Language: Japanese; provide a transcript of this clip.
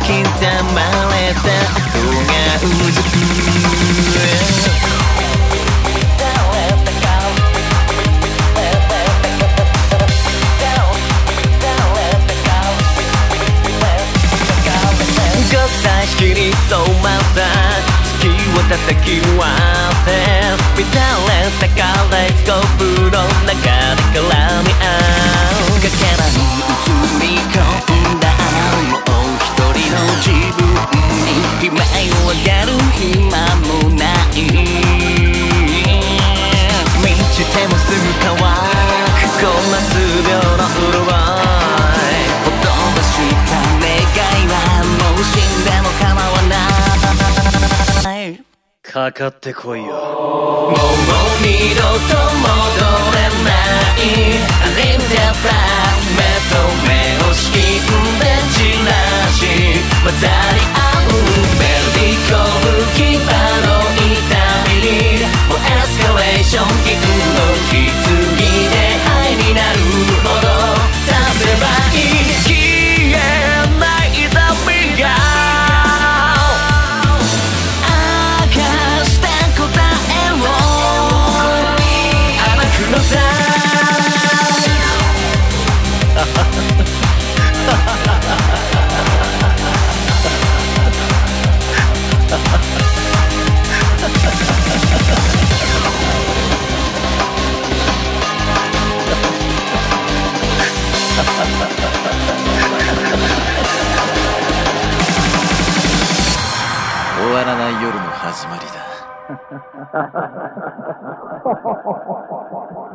まれた後がうずく極彩色に染まった月を叩き割って乱れたカレースコープの中で絡み合うかけらに映り込んだもう一人の自分に悲鳴を上がる暇もない満ちてもすぐ乾くこんな数秒の潤いほとんどした願いはもう死んでも構わないかかってこいよもう二度と戻れないアレンジャープラ目と目を敷きんで散らし混ざり合うベルディコブ牙の痛みにもうエスカレーション銀の棺で灰になるほどさせばいい消えない痛みが終わらない夜の始まりだ